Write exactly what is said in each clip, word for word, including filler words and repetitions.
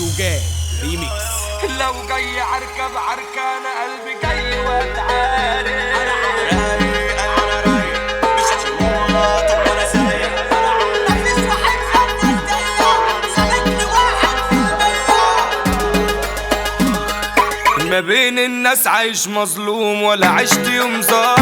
شوجان ريميكس. لو جاي عركب عركانة قلبي جاي واتعارك. انا رايق انا رايق مش هتشوفوها طول ما انا سايق. مفيش واحد في الناس دي سالكني واحد في المية. ما بين الناس عايش مظلوم ولا عشت يوم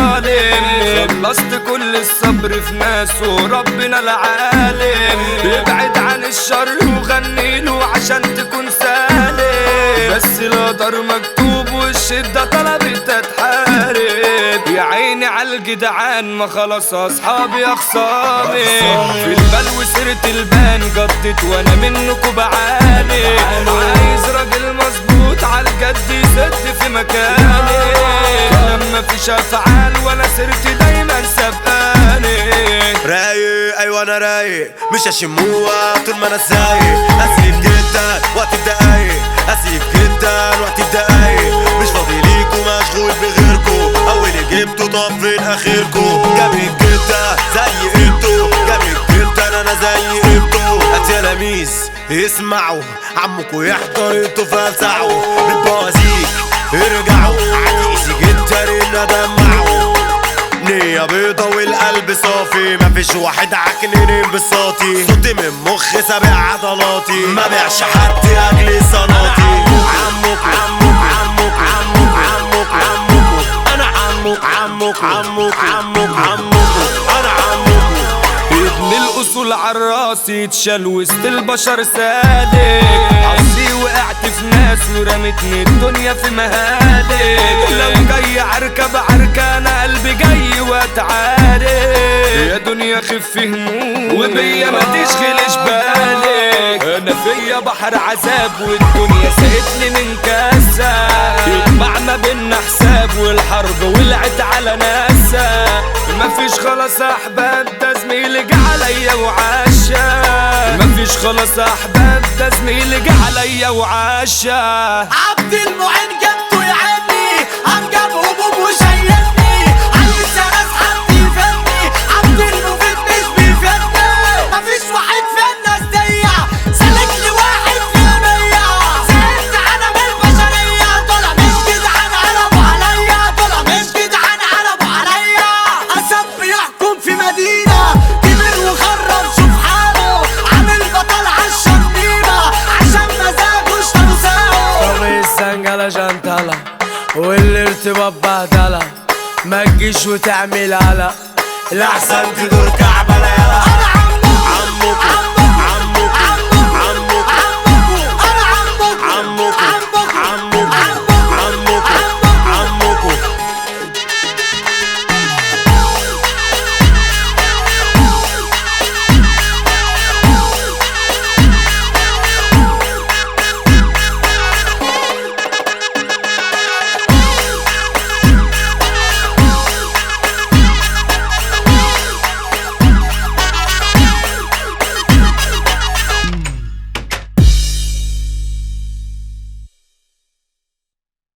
ظالم. خلصت كل الصبر في ناس وربنا العالم. ابعد عن الشر وغنيله عشان تكون سالم. بس القدر مكتوب والشدة طلبت تتحارب. يا عيني عالجدعان ما خلاص اصحابي اخصامي. في البلو سيرة البان جدت وانا منكم بعاني. عايز راجل مظبوط عالجد يسد في مكاني. لما فيش افعال وانا سيرتي دايما سبقاني. رايق ايوه انا رايق مش هشموها طول ما انا سايق. اسيف جدا وقت الدقايق اسيف جدا وقت الدقايق. مش فاضي ليكوا مشغول بغيركوا. اول جبتوا طب فين اخركوا. جامد جدا زي انتوا جامد جدا انا زي انتوا. التلاميذ اسمعوا عمكوا يحضر انتوا فلسعوا. بالبوازيك ارجعوا عادي ايزي جدا ان دمعوا. نية بيضة والقلب صافي مفيش واحد عكنين انبساطي. صوتي من مخ سابع عضلاتي ما بيعش حد اجل صلاتي. عمك عمك عمك عمك عمك عمك انا عمك عمك عمك عمك عمك انا عمك. ابن الاصول عالراسي اتشال وسط البشر سالك. عصي وقعت في ناس ورمتني الدنيا في مهالك. لو جاي عركب عركانة قلبي جاي واتعارك. يا دنيا خف هموم وبيا ما تشغلش بالك. انا فيا بحر عذاب والدنيا سقتني من كاسة. يجمع ما بينا حساب والحرب ولعت على ناسا. مفيش خلاص احباب ده زميلي جه عليا وعاشا. مفيش خلاص احباب ده زميلي جه عليا وعاشا. عبد المعين جبته يعيني قام جاب هبوب وشيلني. عايز ناس حد يفني عبد المفيد مش بيفني. مفيش واحد في الناس دي سالكني واحد في المية. زهقت انا من البشرية دول مش جدعان قلبوا عليا. دول مش جدعان قلبوا عليا. قسم بيحكم في مدينة كبر وخرب شوف حاله. عامل بطل عالشرنيمة عشان مزاجه اشتروا ساعه. طريق السنجلة جنتلة والارتباط بهدلة. ما تجيش وتعمل قلق الاحسن تدور كعبلة يلا.